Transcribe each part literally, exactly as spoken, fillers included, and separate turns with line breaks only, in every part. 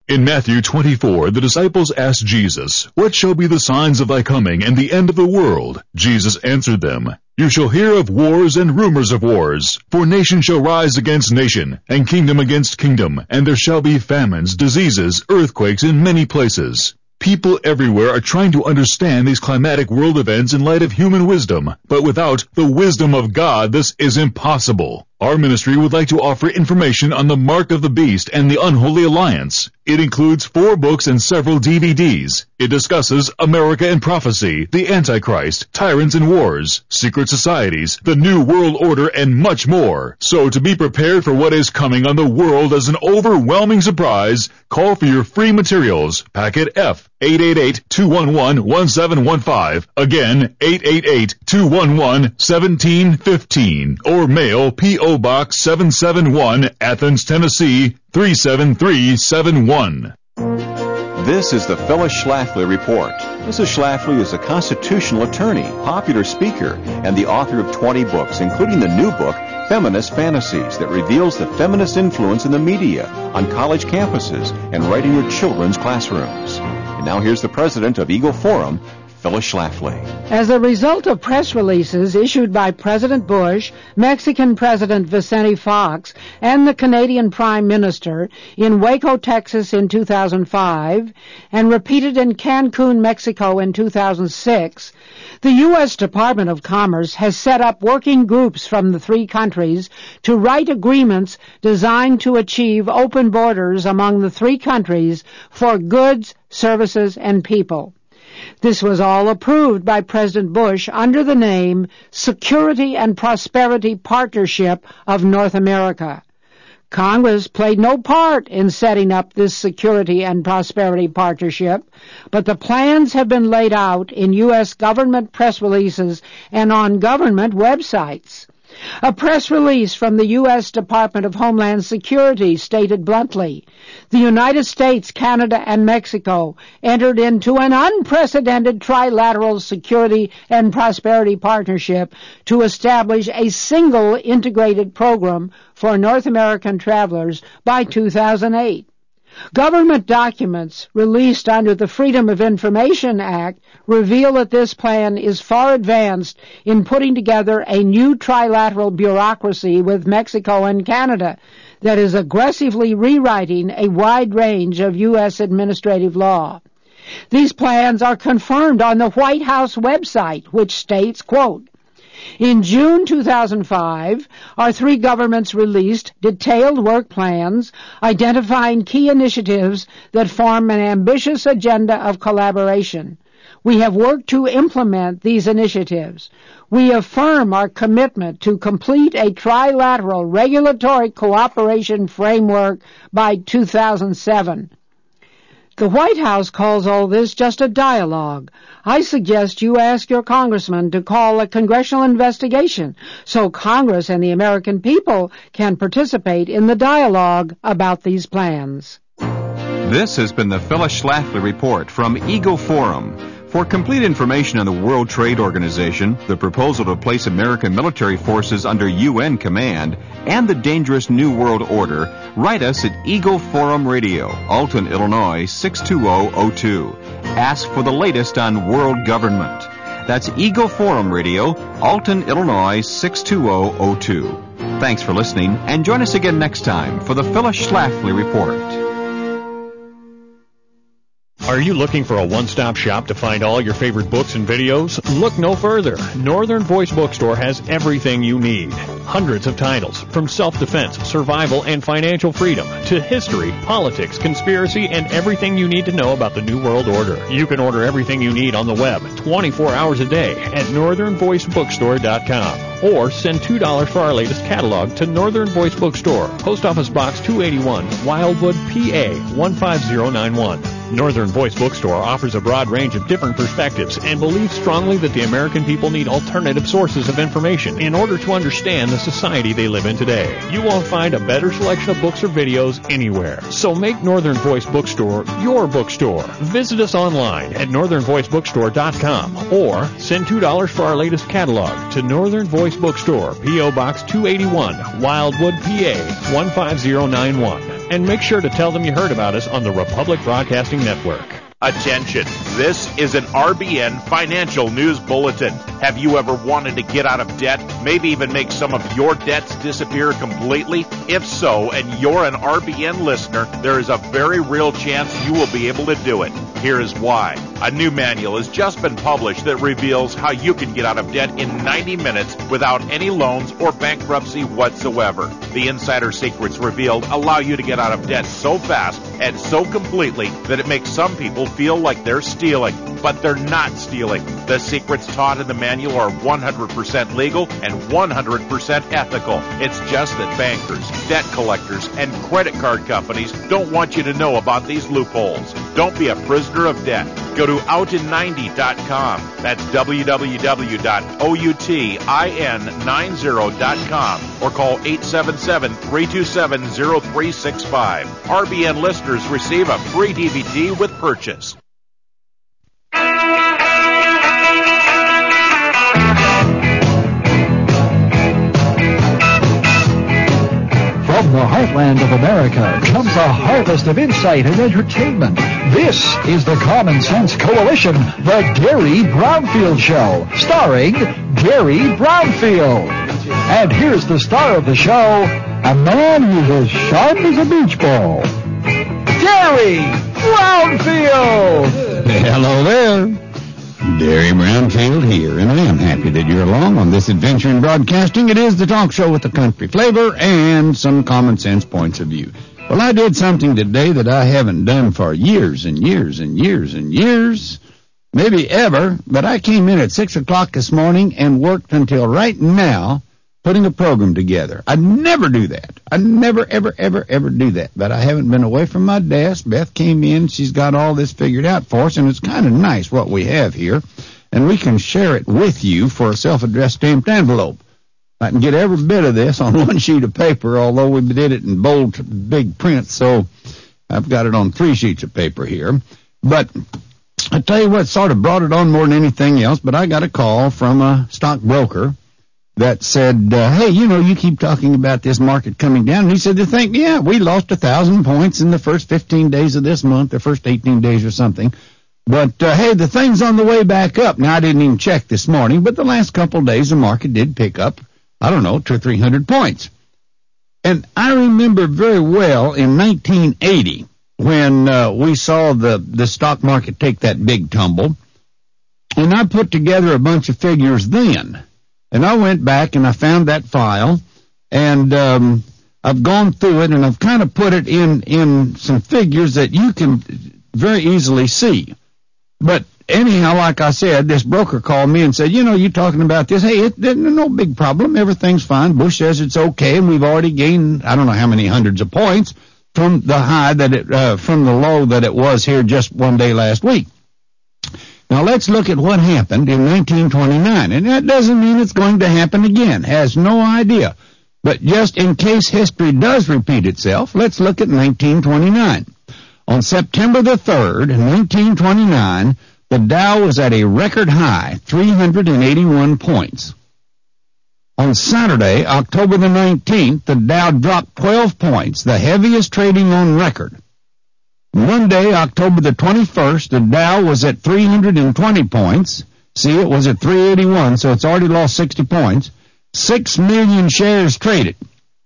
In Matthew twenty-four, the disciples asked Jesus, "What shall be the signs of thy coming and the end of the world?" Jesus answered them, "You shall hear of wars and rumors of wars. For nation shall rise against nation, and kingdom against kingdom, and there shall be famines, diseases, earthquakes in many places." People everywhere are trying to understand these climatic world events in light of human wisdom, but without the wisdom of God, this is impossible. Our ministry would like to offer information on the Mark of the Beast and the Unholy Alliance. It includes four books and several D V Ds. It discusses America and prophecy, the Antichrist, tyrants and wars, secret societies, the New World Order, and much more. So to be prepared for what is coming on the world as an overwhelming surprise, call for your free materials. Packet F, eight eight eight, two one one, one seven one five. Again, eight eight eight, two one one, one seven one five. Or mail P O Box seven seven one, Athens, Tennessee, three seven three seven one.
This is the Phyllis Schlafly Report. Missus Schlafly is a constitutional attorney, popular speaker, and the author of twenty books, including the new book, Feminist Fantasies, that reveals the feminist influence in the media, on college campuses, and right in your children's classrooms. And now here's the president of Eagle Forum, Phyllis Schlafly.
As a result of press releases issued by President Bush, Mexican President Vicente Fox, and the Canadian Prime Minister in Waco, Texas in two thousand five, and repeated in Cancun, Mexico in two thousand six, the U S Department of Commerce has set up working groups from the three countries to write agreements designed to achieve open borders among the three countries for goods, services, and people. This was all approved by President Bush under the name Security and Prosperity Partnership of North America. Congress played no part in setting up this Security and Prosperity Partnership, but the plans have been laid out in U S government press releases and on government websites. A press release from the U S Department of Homeland Security stated bluntly, "The United States, Canada, and Mexico entered into an unprecedented trilateral security and prosperity partnership to establish a single integrated program for North American travelers by two thousand eight. Government documents released under the Freedom of Information Act reveal that this plan is far advanced in putting together a new trilateral bureaucracy with Mexico and Canada that is aggressively rewriting a wide range of U S administrative law. These plans are confirmed on the White House website, which states, quote, "In June two thousand five, our three governments released detailed work plans identifying key initiatives that form an ambitious agenda of collaboration. We have worked to implement these initiatives. We affirm our commitment to complete a trilateral regulatory cooperation framework by two thousand seven. The White House calls all this just a dialogue. I suggest you ask your congressman to call a congressional investigation so Congress and the American people can participate in the dialogue about these plans."
This has been the Phyllis Schlafly Report from Eagle Forum. For complete information on the World Trade Organization, the proposal to place American military forces under U N command, and the dangerous New World Order, write us at Eagle Forum Radio, Alton, Illinois, six two zero zero two. Ask for the latest on world government. That's Eagle Forum Radio, Alton, Illinois, six two zero zero two. Thanks for listening, and join us again next time for the Phyllis Schlafly Report.
Are you looking for a one-stop shop to find all your favorite books and videos? Look no further. Northern Voice Bookstore has everything you need. Hundreds of titles, from self-defense, survival, and financial freedom, to history, politics, conspiracy, and everything you need to know about the New World Order. You can order everything you need on the web twenty-four hours a day at northern voice bookstore dot com. Or send two dollars for our latest catalog to Northern Voice Bookstore, Post Office Box two eighty-one, Wildwood, P A one five zero nine one. Northern Voice Bookstore offers a broad range of different perspectives and believes strongly that the American people need alternative sources of information in order to understand the society they live in today. You won't find a better selection of books or videos anywhere. So make Northern Voice Bookstore your bookstore. Visit us online at northern voice bookstore dot com or send two dollars for our latest catalog to Northern Voice Bookstore, P O Box two eighty-one, Wildwood, P A one five zero nine one. and make sure to tell them you heard about us on the Republic Broadcasting Network.
Attention, this is an R B N Financial News Bulletin. Have you ever wanted to get out of debt, maybe even make some of your debts disappear completely? If so, and you're an R B N listener, there is a very real chance you will be able to do it. Here is why. A new manual has just been published that reveals how you can get out of debt in ninety minutes without any loans or bankruptcy whatsoever. The insider secrets revealed allow you to get out of debt so fast and so completely that it makes some people feel like they're stealing, but they're not stealing. The secrets taught in the manual are one hundred percent legal and one hundred percent ethical. It's just that bankers, debt collectors, and credit card companies don't want you to know about these loopholes. Don't be a prisoner of debt. Go to out in ninety dot com. That's w w w dot outin ninety dot com or call eight seven seven, three two seven, zero three six five. R B N listeners receive a free D V D with purchase.
From the heartland of America comes a harvest of insight and entertainment. This is the Common Sense Coalition, the Gary Brownfield Show, starring Gary Brownfield. And here's the star of the show, a man who's as sharp as a beach ball, Gary Brownfield.
Hello there. Gary Brownfield here, and I am happy that you're along on this adventure in broadcasting. It is the talk show with the country flavor and some common sense points of view. Well, I did something today that I haven't done for years and years and years and years, maybe ever, but I came in at six o'clock this morning and worked until right now putting a program together. I never do that. I never, ever, ever, ever do that. But I haven't been away from my desk. Beth came in. She's got all this figured out for us, and it's kind of nice what we have here. And we can share it with you for a self-addressed stamped envelope. I can get every bit of this on one sheet of paper, although we did it in bold, big print, so I've got it on three sheets of paper here. But I tell you what sort of brought it on more than anything else, but I got a call from a stockbroker that said, uh, hey, you know, you keep talking about this market coming down. And he said, to think, yeah, we lost a thousand points in the first fifteen days of this month, the first eighteen days or something. But, uh, hey, the thing's on the way back up. Now, I didn't even check this morning, but the last couple of days the market did pick up, I don't know, two or three hundred points. And I remember very well in nineteen eighty when uh, we saw the, the stock market take that big tumble, and I put together a bunch of figures then. And I went back and I found that file, and um, I've gone through it, and I've kind of put it in, in some figures that you can very easily see. But anyhow, like I said, this broker called me and said, you know, you talking about this. Hey, it, there's no big problem. Everything's fine. Bush says it's okay, and we've already gained, I don't know how many hundreds of points from the high that it, uh, from the low that it was here just one day last week. Now, let's look at what happened in nineteen twenty-nine, and that doesn't mean it's going to happen again. Has no idea. But just in case history does repeat itself, let's look at nineteen twenty-nine. On September the third, nineteen twenty-nine, the Dow was at a record high, three hundred eighty-one points. On Saturday, October the nineteenth, the Dow dropped twelve points, the heaviest trading on record. Monday, October the twenty-first, the Dow was at three hundred twenty points. See, it was at three eighty-one, so it's already lost sixty points. Six million shares traded.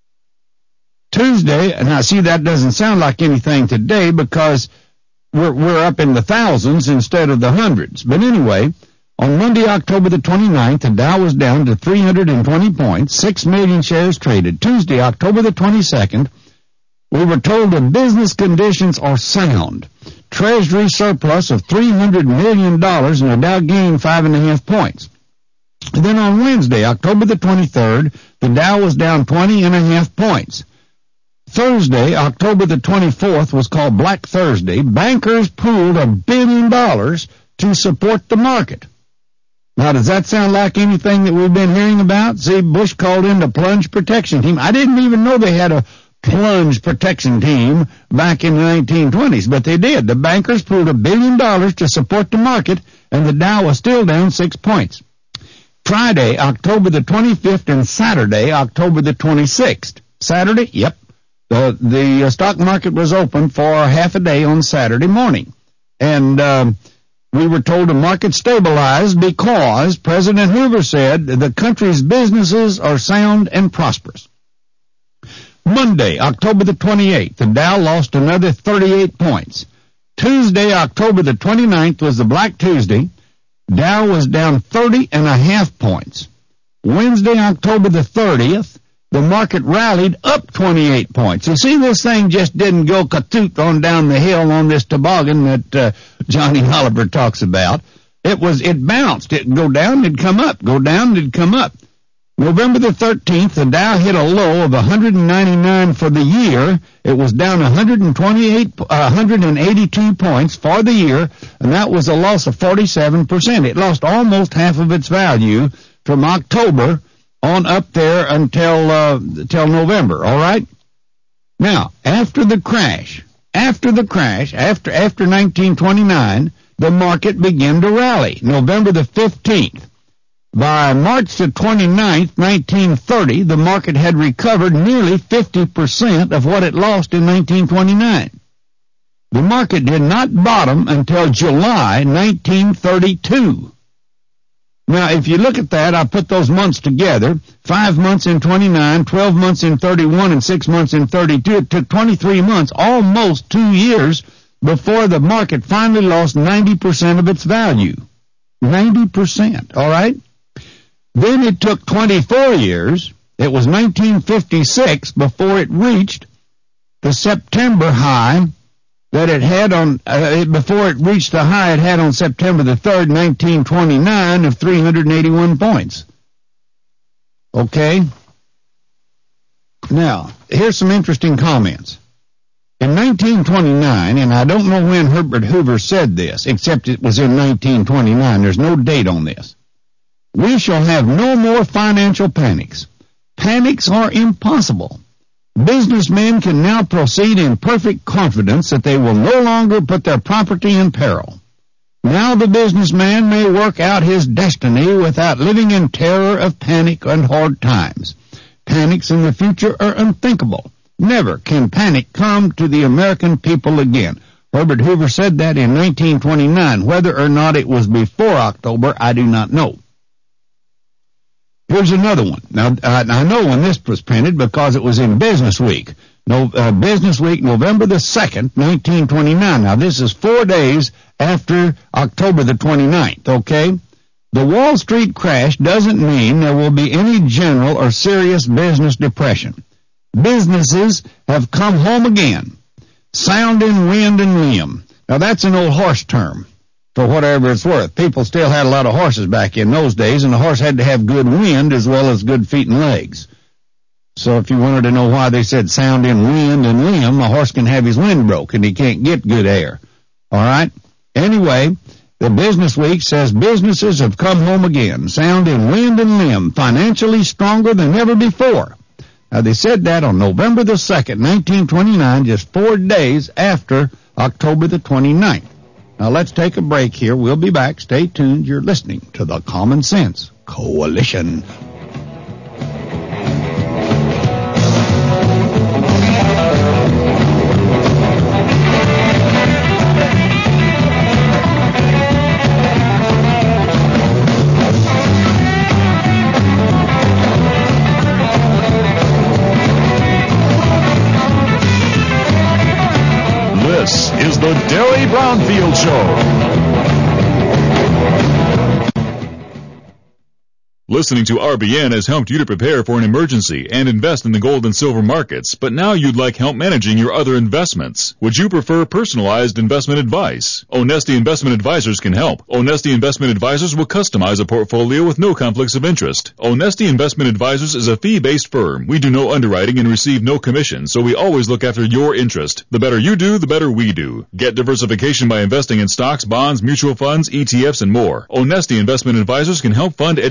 Tuesday, now see, that doesn't sound like anything today because we're, we're up in the thousands instead of the hundreds. But anyway, on Monday, October the twenty-ninth, the Dow was down to three hundred twenty points, six million shares traded. Tuesday, October the twenty-second, we were told that business conditions are sound. Treasury surplus of three hundred million dollars, and the Dow gained five and a half points. And then on Wednesday, October the twenty-third, the Dow was down twenty and a half points. Thursday, October the twenty-fourth, was called Black Thursday. Bankers pooled a billion dollars to support the market. Now, does that sound like anything that we've been hearing about? See, Bush called in the plunge protection team. I didn't even know they had a plunge protection team back in the nineteen twenties, but they did. The bankers pooled a billion dollars to support the market, and the Dow was still down six points. Friday, October the twenty-fifth, and Saturday, October the twenty-sixth. Saturday, yep. The, the uh, stock market was open for half a day on Saturday morning. And um, we were told the market stabilized because President Hoover said the country's businesses are sound and prosperous. Monday, October the twenty-eighth, the Dow lost another thirty-eight points. Tuesday, October the twenty-ninth, was the Black Tuesday. Dow was down thirty and a half points. Wednesday, October the thirtieth, the market rallied up twenty-eight points. You see, this thing just didn't go katoot on down the hill on this toboggan that uh, Johnny Oliver talks about. It was, it bounced. It'd go down, it'd come up. Go down, it'd come up. November the thirteenth, the Dow hit a low of one hundred ninety-nine for the year. It was down one hundred twenty-eight, uh, one hundred eighty-two points for the year, and that was a loss of forty-seven percent. It lost almost half of its value from October on up there until uh, until November. All right. Now, after the crash, after the crash, after after nineteen twenty-nine, the market began to rally. November the fifteenth. By March the twenty-ninth, nineteen thirty, the market had recovered nearly fifty percent of what it lost in nineteen twenty-nine. The market did not bottom until July nineteen thirty-two. Now, if you look at that, I put those months together, five months in twenty-nine, twelve months in thirty-one, and six months in thirty-two. It took twenty-three months, almost two years, before the market finally lost ninety percent of its value. ninety percent, all right? Then it took twenty-four years, it was nineteen fifty-six, before it reached the September high that it had on, uh, before it reached the high it had on September the third, nineteen twenty-nine, of three hundred eighty-one points. Okay? Now, here's some interesting comments. In nineteen twenty-nine, and I don't know when Herbert Hoover said this, except it was in nineteen twenty-nine, there's no date on this. We shall have no more financial panics. Panics are impossible. Businessmen can now proceed in perfect confidence that they will no longer put their property in peril. Now the businessman may work out his destiny without living in terror of panic and hard times. Panics in the future are unthinkable. Never can panic come to the American people again. Herbert Hoover said that in nineteen twenty-nine. Whether or not it was before October, I do not know. Here's another one. Now, I know when this was printed because it was in Business Week. No, uh, Business Week, November the second, nineteen twenty-nine. Now, this is four days after October the twenty-ninth, okay? The Wall Street crash doesn't mean there will be any general or serious business depression. Businesses have come home again, sound in wind and limb. Now, that's an old horse term. For whatever it's worth. People still had a lot of horses back in those days, and the horse had to have good wind as well as good feet and legs. So if you wanted to know why they said sound in wind and limb, a horse can have his wind broke and he can't get good air. All right? Anyway, the Business Week says businesses have come home again, sound in wind and limb, financially stronger than ever before. Now, they said that on November the second, nineteen twenty-nine, just four days after October the twenty-ninth. Now, let's take a break here. We'll be back. Stay tuned. You're listening to the Common Sense Coalition.
This is the Derry Brownfield Show. Listening to R B N has helped you to prepare for an emergency and invest in the gold and silver markets, but now you'd like help managing your other investments. Would you prefer personalized investment advice? Onesti Investment Advisors can help. Onesti Investment Advisors will customize a portfolio with no conflicts of interest. Onesti Investment Advisors is a fee-based firm. We do no underwriting and receive no commission, so we always look after your interest. The better you do, the better we do. Get diversification by investing in stocks, bonds, mutual funds, E T Fs, and more. Onesti Investment Advisors can help fund education,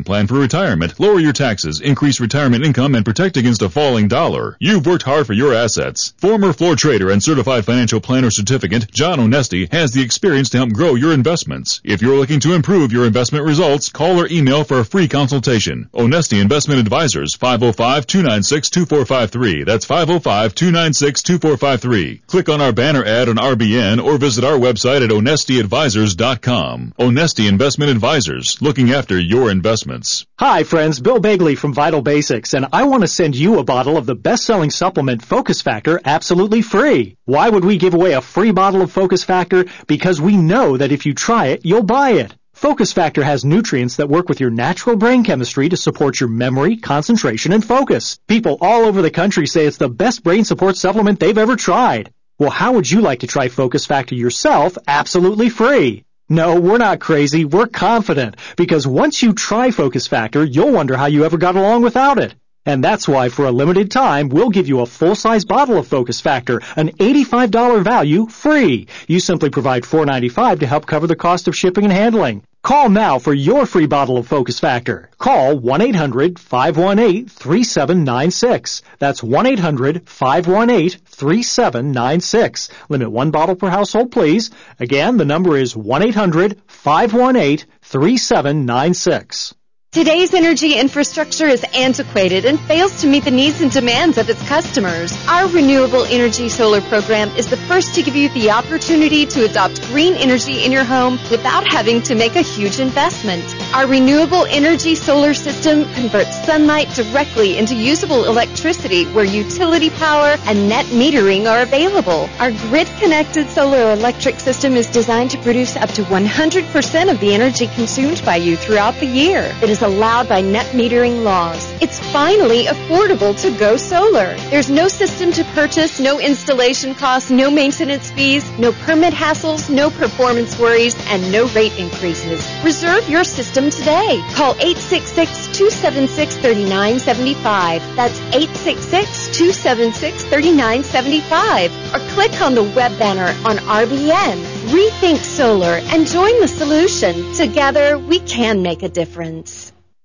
pension, plan for retirement, lower your taxes, increase retirement income, and protect against a falling dollar. You've worked hard for your assets. Former floor trader and certified financial planner certificate, John Onesti, has the experience to help grow your investments. If you're looking to improve your investment results, call or email for a free consultation. Onesti Investment Advisors, five oh five, two nine six, two four five three. That's five oh five, two nine six, two four five three. Click on our banner ad on R B N or visit our website at onesti advisors dot com. Onesti Investment Advisors, looking after your investments.
Hi friends, Bill Bagley from Vital Basics, and I want to send you a bottle of the best-selling supplement Focus Factor absolutely free. Why would we give away a free bottle of Focus Factor? Because we know that if you try it, you'll buy it. Focus Factor has nutrients that work with your natural brain chemistry to support your memory, concentration, and focus. People all over the country say it's the best brain support supplement they've ever tried. Well, how would you like to try Focus Factor yourself absolutely free? No, we're not crazy. We're confident. Because once you try Focus Factor, you'll wonder how you ever got along without it. And that's why, for a limited time, we'll give you a full-size bottle of Focus Factor, an eighty-five dollars value, free. You simply provide four dollars and ninety-five cents to help cover the cost of shipping and handling. Call now for your free bottle of Focus Factor. Call one eight hundred, five one eight, three seven nine six. That's one eight hundred, five one eight, three seven nine six. Limit one bottle per household, please. Again, the number is one eight hundred, five one eight, three seven nine six.
Today's energy infrastructure is antiquated and fails to meet the needs and demands of its customers. Our Renewable Energy Solar program is the first to give you the opportunity to adopt green energy in your home without having to make a huge investment. Our Renewable Energy Solar system converts sunlight directly into usable electricity where utility power and net metering are available. Our grid-connected solar electric system is designed to produce up to one hundred percent of the energy consumed by you throughout the year. It is allowed by net metering laws. It's finally affordable to go solar. There's no system to purchase, no installation costs, no maintenance fees, no permit hassles, no performance worries, and no rate increases. Reserve your system today. Call eight six six, two seven six, three nine seven five. That's eight six six, two seven six, three nine seven five. Or click on the web banner on R B N. Rethink solar and join the solution. Together, we can make a difference.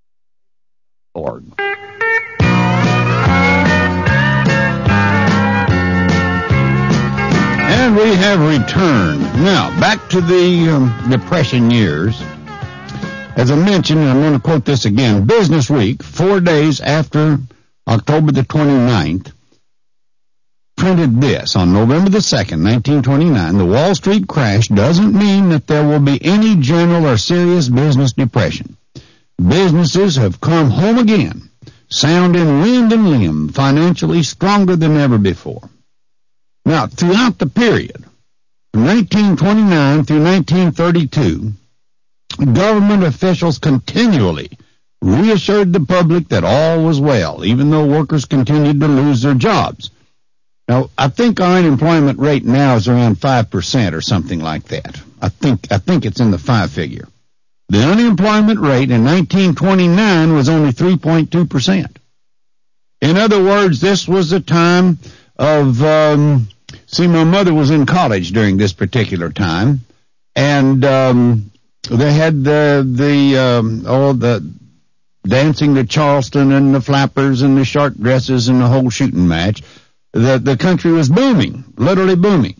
Lord. And we have returned. Now, back to the um, Depression years. As I mentioned, and I'm going to quote this again, Business Week, four days after October the twenty-ninth, printed this. On November the second, nineteen twenty-nine, the Wall Street crash doesn't mean that there will be any general or serious business depression. Businesses have come home again, sound in wind and limb, financially stronger than ever before. Now, throughout the period, from nineteen twenty-nine through nineteen thirty-two, government officials continually reassured the public that all was well, even though workers continued to lose their jobs. Now, I think our unemployment rate now is around five percent or something like that. I think, I think it's in the five figure. The unemployment rate in nineteen twenty-nine was only three point two percent. In other words, this was a time of, um, see, my mother was in college during this particular time, and um, they had the, the um, all the dancing to Charleston and the flappers and the short dresses and the whole shooting match. The, the country was booming, literally booming.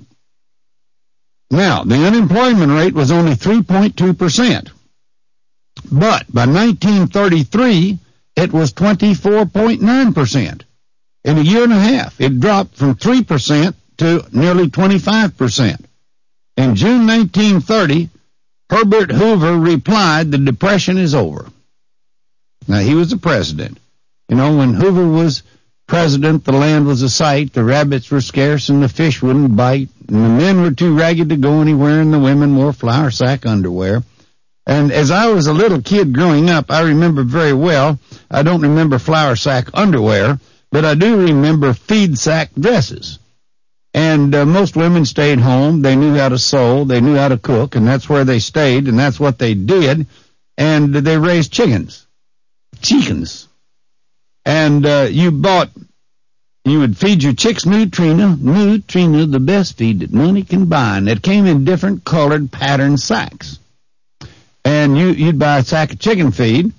Now, the unemployment rate was only three point two percent. But by nineteen thirty-three, it was twenty-four point nine percent. In a year and a half, it dropped from three percent to nearly twenty-five percent. In June nineteen thirty, Herbert Hoover replied, "The Depression is over." Now, he was the president. You know, when Hoover was president, the land was a sight, the rabbits were scarce, and the fish wouldn't bite, and the men were too ragged to go anywhere, and the women wore flour sack underwear. And as I was a little kid growing up, I remember very well, I don't remember flour sack underwear, but I do remember feed sack dresses. And uh, most women stayed home. They knew how to sew. They knew how to cook, and that's where they stayed, and that's what they did. And they raised chickens. Chickens. And uh, you bought, you would feed your chicks Nutrina, Nutrina, the best feed that money can buy. And it came in different colored pattern sacks. And you, you'd buy a sack of chicken feed,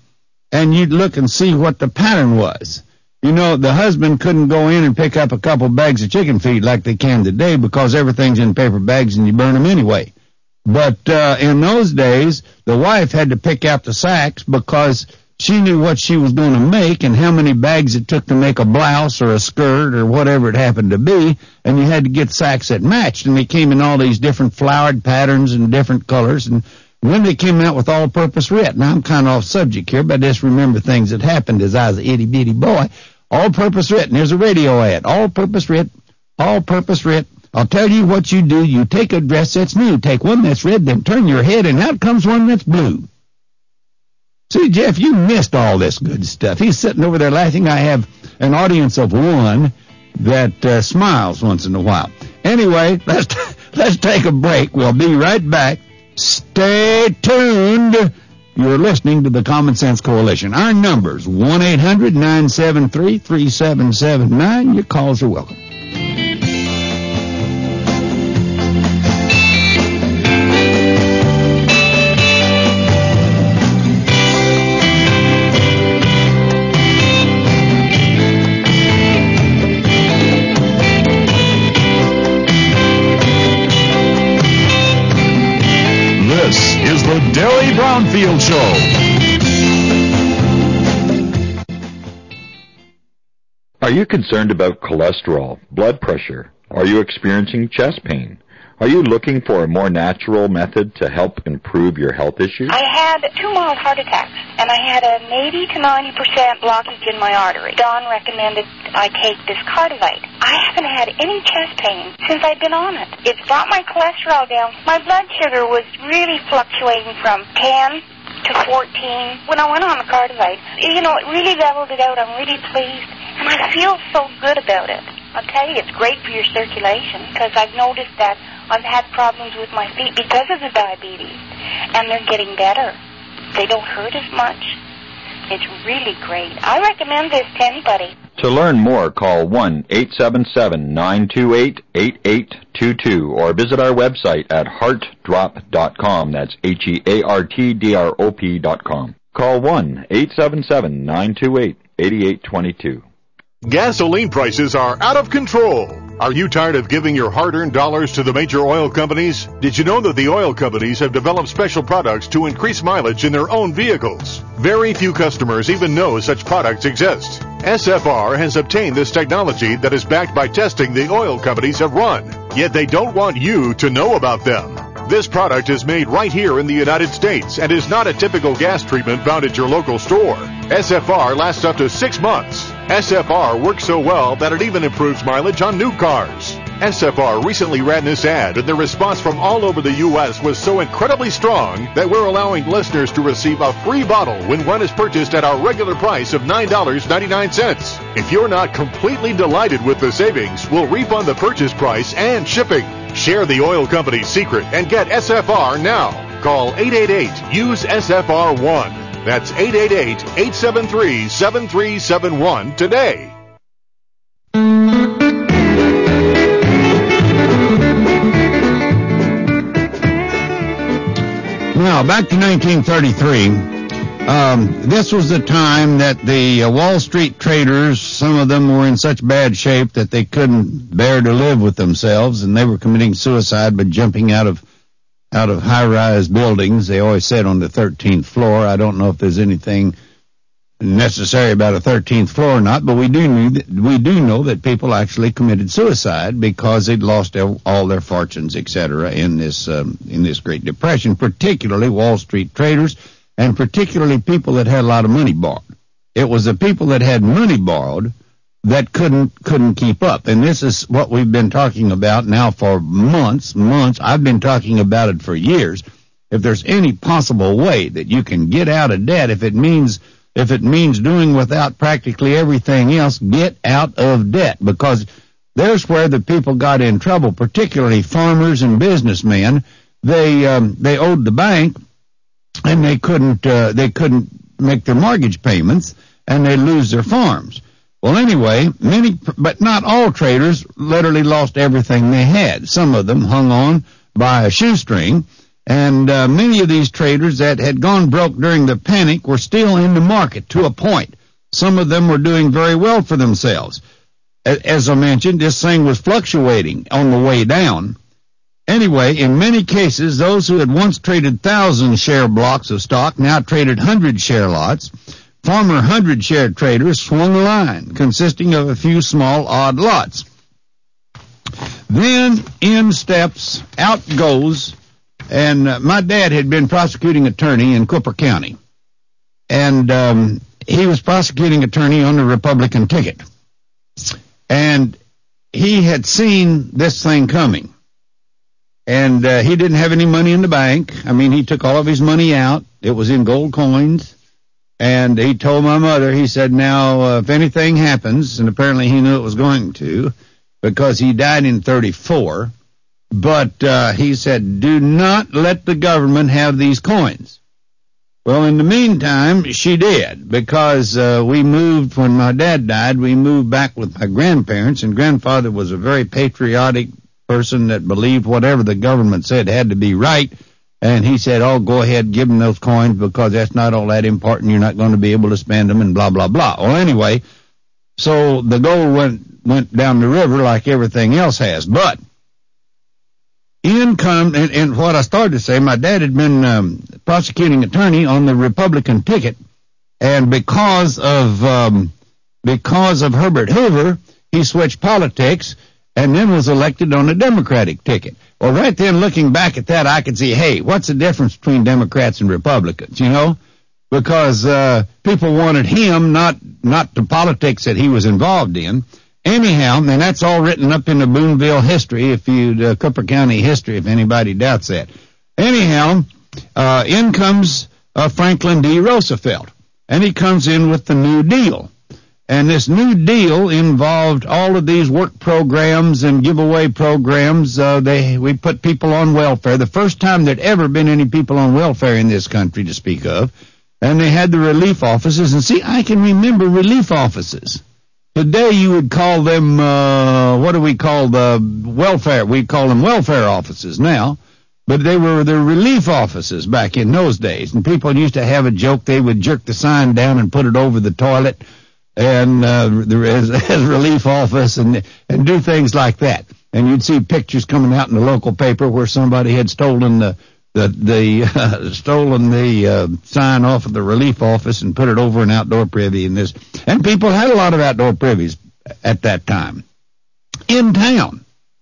and you'd look and see what the pattern was. You know, the husband couldn't go in and pick up a couple bags of chicken feed like they can today because everything's in paper bags and you burn them anyway. But uh, in those days, the wife had to pick out the sacks because she knew what she was going to make and how many bags it took to make a blouse or a skirt or whatever it happened to be, and you had to get sacks that matched, and they came in all these different flowered patterns and different colors, and when they came out with all-purpose writ. Now, I'm kind of off subject here, but I just remember things that happened as I was an itty-bitty boy. All-purpose writ, and there's a radio ad. All-purpose writ, all-purpose writ. I'll tell you what you do. You take a dress that's new, take one that's red, then turn your head, and out comes one that's blue. See, Jeff, you missed all this good stuff. He's sitting over there laughing. I have an audience of one that uh, smiles once in a while. Anyway, let's let's take a break. We'll be right back. Stay tuned. You're listening to the Common Sense Coalition. Our number's one eight hundred nine seven three three seven seven nine. Your calls are welcome.
The Derry Brownfield Show.
Are you concerned about cholesterol, blood pressure? Are you experiencing chest pain? Are you looking for a more natural method to help improve your health issues?
I had two mild heart attacks, and I had an eighty to ninety percent blockage in my artery. Don recommended I take this Cardivite. I haven't had any chest pain since I've been on it. It's brought my cholesterol down. My blood sugar was really fluctuating from ten to fourteen when I went on the Cardivite. You know, it really leveled it out. I'm really pleased, and I feel so good about it. I'll tell you, it's great for your circulation, because I've noticed that I've had problems with my feet because of the diabetes, and they're getting better. They don't hurt as much. It's really great. I recommend this to anybody.
To learn more, call one eight seven seven nine two eight eight eight two two or visit our website at heart drop dot com. That's H E A R T D R O P dot com. Call one eight seven seven nine two eight eight eight two two.
Gasoline prices are out of control. Are you tired of giving your hard-earned dollars to the major oil companies? Did you know that the oil companies have developed special products to increase mileage in their own vehicles? Very few customers even know such products exist. S F R has obtained this technology that is backed by testing the oil companies have run, yet they don't want you to know about them. This product is made right here in the United States and is not a typical gas treatment found at your local store. S F R lasts up to six months. S F R works so well that it even improves mileage on new cars. S F R recently ran this ad, and the response from all over the U S was so incredibly strong that we're allowing listeners to receive a free bottle when one is purchased at our regular price of nine dollars and ninety-nine cents. If you're not completely delighted with the savings, we'll refund the purchase price and shipping. Share the oil company's secret and get S F R now. Call eight eight eight, use S F R one. That's eight eight eight, eight seven three, seven three seven one today.
Now, back to nineteen thirty-three. Um, this was the time that the uh, Wall Street traders, some of them were in such bad shape that they couldn't bear to live with themselves, and they were committing suicide by jumping out of out of high-rise buildings. They always said on the thirteenth floor. I don't know if there's anything necessary about a thirteenth floor or not, but we do know that, we do know that people actually committed suicide because they'd lost all their fortunes, et cetera, in this um, in this Great Depression, particularly Wall Street traders, and particularly people that had a lot of money borrowed. It was the people that had money borrowed that couldn't couldn't keep up. And this is what we've been talking about now for months, months. I've been talking about it for years. If there's any possible way that you can get out of debt, if it means if it means doing without practically everything else, get out of debt, because there's where the people got in trouble, particularly farmers and businessmen. They um, they owed the bank, and they couldn't uh, they couldn't make their mortgage payments, and they lose their farms. Well, anyway, many, but not all traders literally lost everything they had. Some of them hung on by a shoestring, And uh, many of these traders that had gone broke during the panic were still in the market to a point. Some of them were doing very well for themselves. As I mentioned, this thing was fluctuating on the way down. Anyway, in many cases, those who had once traded thousand share blocks of stock now traded hundred share lots. Former hundred share traders swung a line consisting of a few small odd lots. Then in steps, out goes, and uh, my dad had been prosecuting attorney in Cooper County. And um, he was prosecuting attorney on the Republican ticket. And he had seen this thing coming. And uh, he didn't have any money in the bank. I mean, he took all of his money out. It was in gold coins. And he told my mother, he said, now, uh, if anything happens, and apparently he knew it was going to, because he died in thirty-four, but uh, he said, do not let the government have these coins. Well, in the meantime, she did, because uh, we moved, when my dad died, we moved back with my grandparents, and grandfather was a very patriotic person that believed whatever the government said had to be right, and he said, oh, go ahead, give them those coins, because that's not all that important, you're not going to be able to spend them, and blah, blah, blah. Well, anyway, so the gold went, went down the river like everything else has, but income, and, and what I started to say, my dad had been um, prosecuting attorney on the Republican ticket, and because of um, because of Herbert Hoover, he switched politics and then was elected on the Democratic ticket. Well, right then, looking back at that, I could see, hey, what's the difference between Democrats and Republicans, you know? Because uh, people wanted him, not not the politics that he was involved in. Anyhow, and that's all written up in the Boonville history, if you, uh, Cooper County history, if anybody doubts that. Anyhow, uh, in comes uh, Franklin D. Roosevelt, and he comes in with the New Deal. And this New Deal involved all of these work programs and giveaway programs. Uh, they we put people on welfare. The first time there'd ever been any people on welfare in this country to speak of. And they had the relief offices. And see, I can remember relief offices. Today you would call them, uh, what do we call the welfare? We call them welfare offices now. But they were the relief offices back in those days. And people used to have a joke. They would jerk the sign down and put it over the toilet and uh, the as, as relief office and and do things like that. And you'd see pictures coming out in the local paper where somebody had stolen the the, the uh, stolen the uh, sign off of the relief office and put it over an outdoor privy and this. And people had a lot of outdoor privies at that time in town.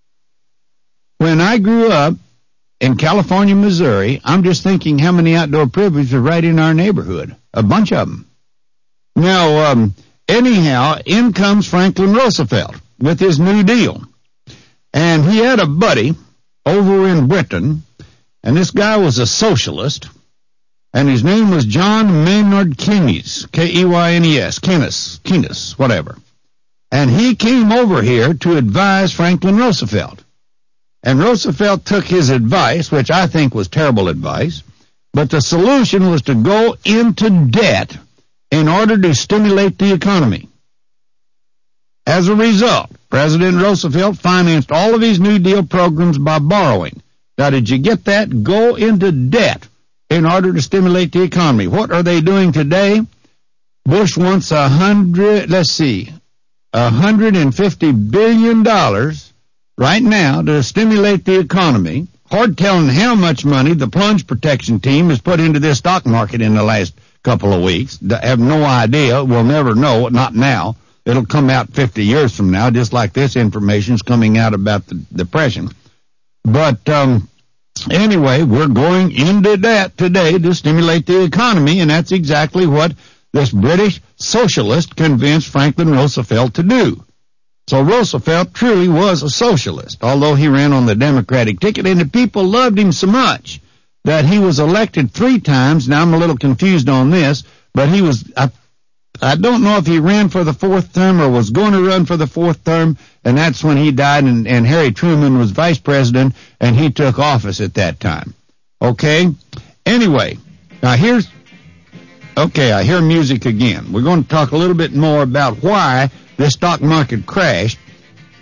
When I grew up in California, Missouri, I'm just thinking how many outdoor privies are right in our neighborhood. A bunch of them. Now, um, anyhow, in comes Franklin Roosevelt with his New Deal. And he had a buddy over in Britain, and this guy was a socialist, and his name was John Maynard Keynes, K E Y N E S, Keynes, Keynes, whatever. And he came over here to advise Franklin Roosevelt. And Roosevelt took his advice, which I think was terrible advice, but the solution was to go into debt in order to stimulate the economy. As a result, President Roosevelt financed all of his New Deal programs by borrowing. Now, did you get that? Go into debt in order to stimulate the economy. What are they doing today? Bush wants a hundred, let's see, a hundred and fifty billion dollars right now to stimulate the economy. Hard telling how much money the plunge protection team has put into this stock market in the last couple of weeks. I have no idea. We'll never know. Not now. It'll come out fifty years from now, just like this information's coming out about the depression. But um, anyway, we're going into that today to stimulate the economy, and that's exactly what this British socialist convinced Franklin Roosevelt to do. So Roosevelt truly was a socialist, although he ran on the Democratic ticket, and the people loved him so much that he was elected three times. Now, I'm a little confused on this, but he was, I, I don't know if he ran for the fourth term or was going to run for the fourth term, and that's when he died, and, and Harry Truman was vice president, and he took office at that time. Okay? Anyway, now here's, okay, I hear music again. We're going to talk a little bit more about why this stock market crashed,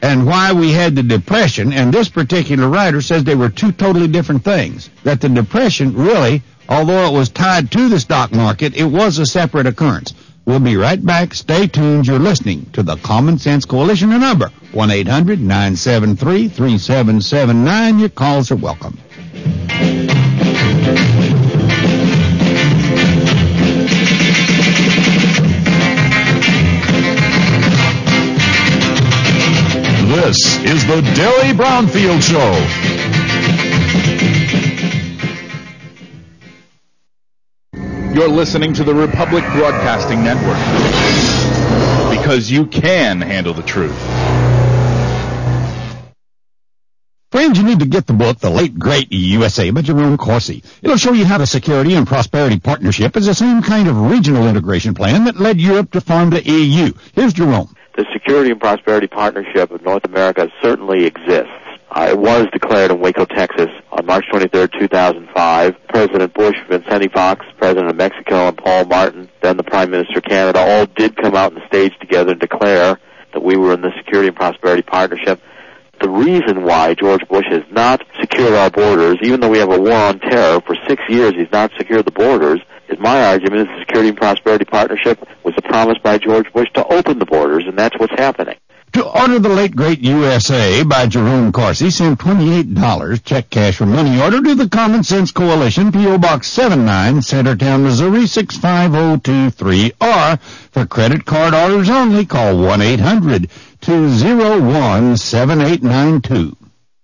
and why we had the Depression, and this particular writer says they were two totally different things. That the Depression really, although it was tied to the stock market, it was a separate occurrence. We'll be right back. Stay tuned. You're listening to the Common Sense Coalition. The number, one eight hundred nine seven three three seven seven nine. Your calls are welcome.
This is the Derry Brownfield Show.
You're listening to the Republic Broadcasting Network, because you can handle the truth.
Friends, you need to get the book, The Late Great U S A by Jerome Corsi. It'll show you how the Security and Prosperity Partnership is the same kind of regional integration plan that led Europe to form the E U. Here's Jerome.
The Security and Prosperity Partnership of North America certainly exists. Uh, it was declared in Waco, Texas on March twenty-third, two thousand five. President Bush, Vicente Fox, President of Mexico, and Paul Martin, then the Prime Minister of Canada, all did come out on the stage together and declare that we were in the Security and Prosperity Partnership. The reason why George Bush has not secured our borders, even though we have a war on terror, for six years he's not secured the borders, is my argument is the Security and Prosperity Partnership was a promise by George Bush to open the borders, and that's what's happening.
To order The Late Great U S A by Jerome Corsi, send twenty-eight dollars, check, cash, or money order to the Common Sense Coalition, P O. Box seventy-nine, Centertown, Missouri, six five zero two three. Or, for credit card orders only, call one eight hundred two oh one seven eight nine two.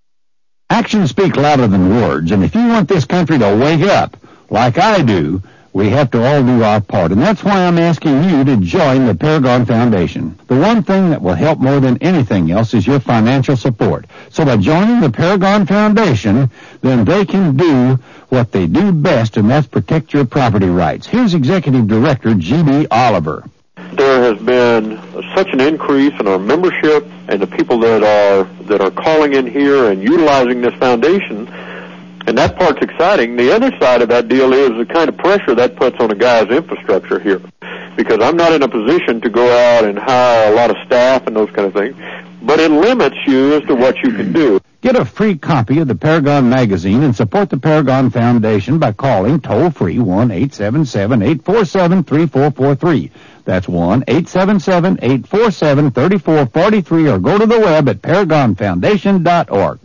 Actions speak louder than words, and if you want this country to wake up, like I do, we have to all do our part, and that's why I'm asking you to join the Paragon Foundation. The one thing that will help more than anything else is your financial support. So by joining the Paragon Foundation, then they can do what they do best, and that's protect your property rights. Here's Executive Director G B Oliver.
There has been such an increase in our membership and the people that are that are calling in here and utilizing this foundation. And that part's exciting. The other side of that deal is the kind of pressure that puts on a guy's infrastructure here. Because I'm not in a position to go out and hire a lot of staff and those kind of things. But it limits you as to what you can do.
Get a free copy of the Paragon magazine and support the Paragon Foundation by calling toll-free one eight seven seven eight four seven three four four three. That's one eight seven seven eight four seven three four four three, or go to the web at paragon foundation dot org.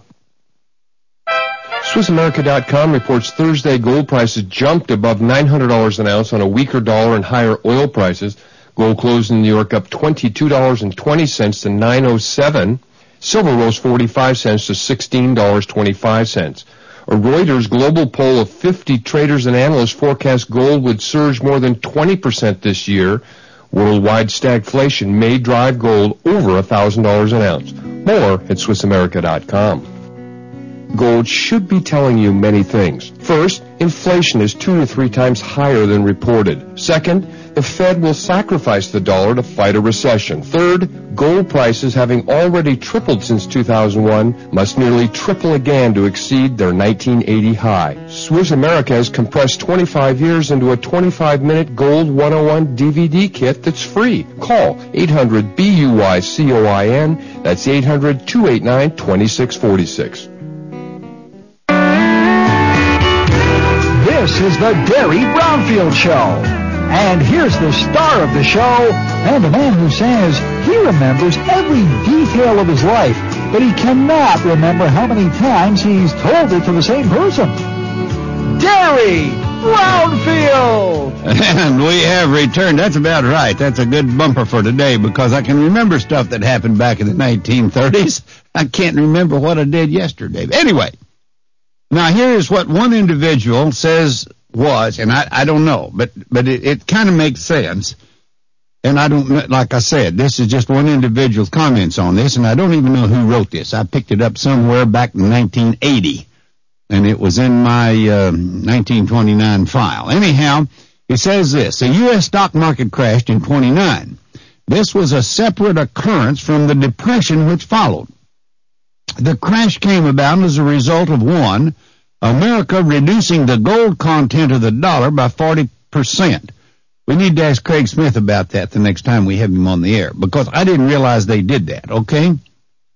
Swiss America dot com reports Thursday gold prices jumped above nine hundred dollars an ounce on a weaker dollar and higher oil prices. Gold closed in New York up twenty-two dollars and twenty cents to nine oh seven. Silver rose forty-five cents to sixteen dollars and twenty-five cents. A Reuters global poll of fifty traders and analysts forecast gold would surge more than twenty percent this year. Worldwide stagflation may drive gold over one thousand dollars an ounce. More at Swiss America dot com. Gold should be telling you many things. First, inflation is two to three times higher than reported. Second, the Fed will sacrifice the dollar to fight a recession. Third, gold prices, having already tripled since two thousand one, must nearly triple again to exceed their nineteen eighty high. Swiss America has compressed twenty-five years into a twenty-five minute Gold one oh one D V D kit that's free. Call eight hundred B U Y C O I N. That's eight hundred two eight nine two six four six.
This is the Derry Brownfield Show. And here's the star of the show, and the man who says he remembers every detail of his life, but he cannot remember how many times he's told it to the same person. Derry Brownfield!
And we have returned. That's about right. That's a good bumper for today, because I can remember stuff that happened back in the nineteen thirties. I can't remember what I did yesterday. Anyway, now here is what one individual says was, and I, I don't know, but but it, it kind of makes sense. And I don't, like I said, this is just one individual's comments on this, and I don't even know who wrote this. I picked it up somewhere back in nineteen eighty, and it was in my uh, nineteen twenty-nine file. Anyhow, it says this: the U S stock market crashed in twenty-nine. This was a separate occurrence from the depression which followed. The crash came about as a result of, one, America reducing the gold content of the dollar by forty percent. We need to ask Craig Smith about that the next time we have him on the air, because I didn't realize they did that, okay?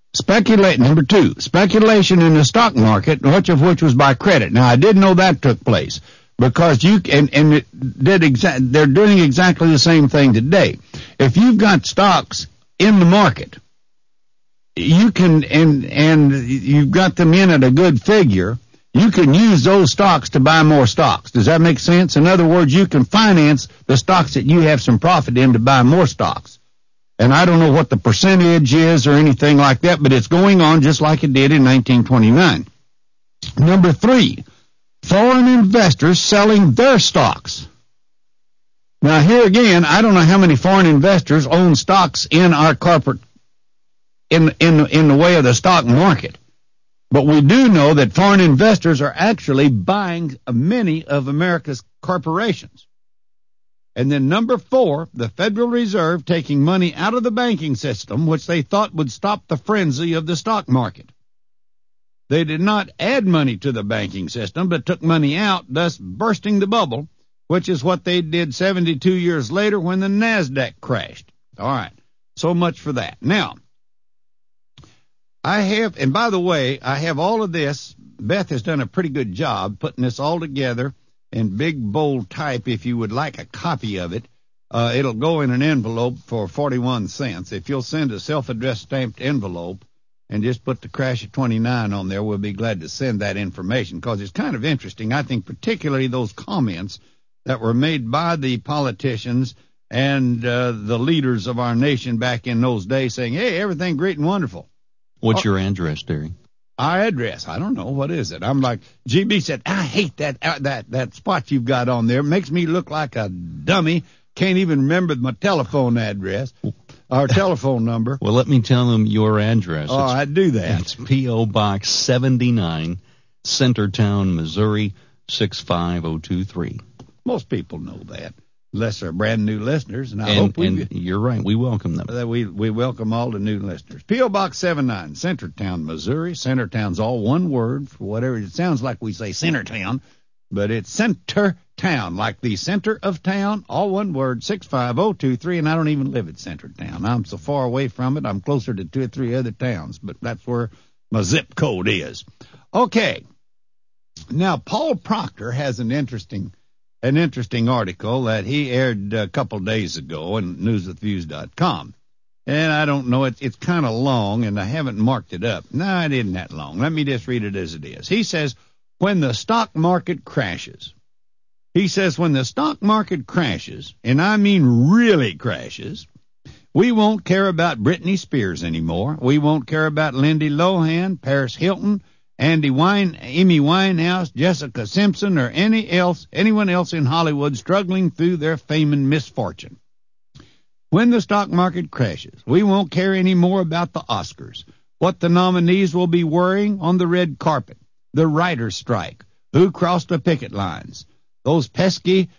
Speculate, number two, speculation in the stock market, much of which was by credit. Now, I didn't know that took place because you, and, and it did exa- they're doing exactly the same thing today. If you've got stocks in the market, you can, and, and you've got them in at a good figure, you can use those stocks to buy more stocks. Does that make sense? In other words, you can finance the stocks that you have some profit in to buy more stocks. And I don't know what the percentage is or anything like that, but it's going on just like it did in nineteen twenty-nine. Number three, foreign investors selling their stocks. Now, here again, I don't know how many foreign investors own stocks in our corporate, in, in, in the way of the stock market. But we do know that foreign investors are actually buying many of America's corporations. And then number four, the Federal Reserve taking money out of the banking system, which they thought would stop the frenzy of the stock market. They did not add money to the banking system, but took money out, thus bursting the bubble, which is what they did seventy-two years later when the NASDAQ crashed. All right, so much for that. Now, I have, and by the way, I have all of this. Beth has done a pretty good job putting this all together in big, bold type. If you would like a copy of it, uh, it'll go in an envelope for forty-one cents. If you'll send a self-addressed stamped envelope and just put the Crash at twenty-nine on there, we'll be glad to send that information because it's kind of interesting. I think particularly those comments that were made by the politicians and uh, the leaders of our nation back in those days saying, hey, everything great and wonderful.
What's your address, Terry?
Our address, I don't know, what is it? I'm like, G B said, I hate that uh, that that spot you've got on there. It makes me look like a dummy. Can't even remember my telephone address, our telephone number.
Well, let me tell them your address.
Oh, I do that.
It's P O. Box seventy-nine, Centertown, Missouri, six five oh two three.
Most people know that, unless they're brand new listeners, and I
and,
hope we.
And you're right, we welcome them.
That we we welcome all the new listeners. P O. Box seventy-nine, Centertown, Missouri. Centertown's all one word for whatever it sounds like. We say Centertown, but it's Centertown, like the center of town, all one word. Six five oh two three, and I don't even live at Centertown. I'm so far away from it. I'm closer to two or three other towns, but that's where my zip code is. Okay. Now, Paul Proctor has an interesting. An interesting article that he aired a couple days ago in news with views dot com. And I don't know, it, it's kind of long, and I haven't marked it up. No, it isn't that long. Let me just read it as it is. He says, when the stock market crashes, he says, when the stock market crashes, and I mean really crashes, we won't care about Britney Spears anymore. We won't care about Lindsay Lohan, Paris Hilton, Andy Wine, Amy Winehouse, Jessica Simpson, or any else, anyone else in Hollywood struggling through their fame and misfortune. When the stock market crashes, we won't care any more about the Oscars, what the nominees will be wearing on the red carpet, the writer's strike, who crossed the picket lines, those pesky,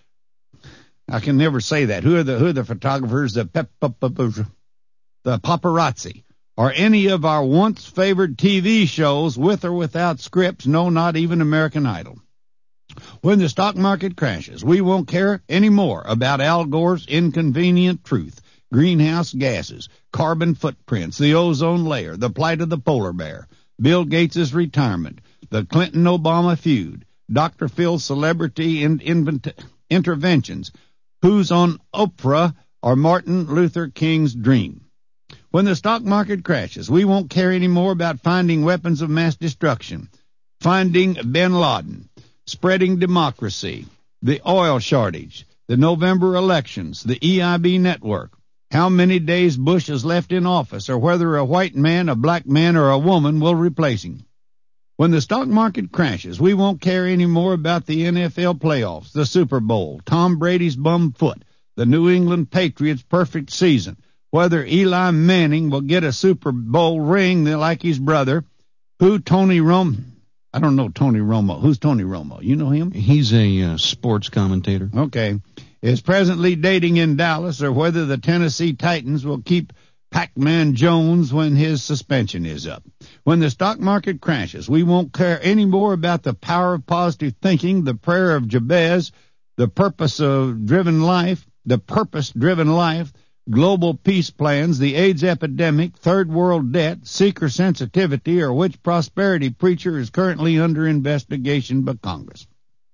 I can never say that, who are the, who are the photographers, the, pep, pep, pep, the paparazzi, or any of our once favored T V shows with or without scripts, no, not even American Idol. When the stock market crashes, we won't care anymore about Al Gore's inconvenient truth, greenhouse gases, carbon footprints, the ozone layer, the plight of the polar bear, Bill Gates' retirement, the Clinton-Obama feud, Doctor Phil's celebrity in, invent, interventions, who's on Oprah, or Martin Luther King's dream. When the stock market crashes, we won't care anymore about finding weapons of mass destruction, finding bin Laden, spreading democracy, the oil shortage, the November elections, the E I B network, how many days Bush is left in office, or whether a white man, a black man, or a woman will replace him. When the stock market crashes, we won't care anymore about the N F L playoffs, the Super Bowl, Tom Brady's bum foot, the New England Patriots' perfect season, whether Eli Manning will get a Super Bowl ring like his brother, who Tony Romo, I don't know Tony Romo. Who's Tony Romo? You know him?
He's a uh, sports commentator.
Okay. Is presently dating in Dallas, or whether the Tennessee Titans will keep Pac-Man Jones when his suspension is up. When the stock market crashes, we won't care any more about the power of positive thinking, the prayer of Jabez, the purpose of driven life, the purpose-driven life,
global peace plans, the AIDS epidemic, third world debt, seeker sensitivity, or which prosperity preacher is currently under investigation by Congress.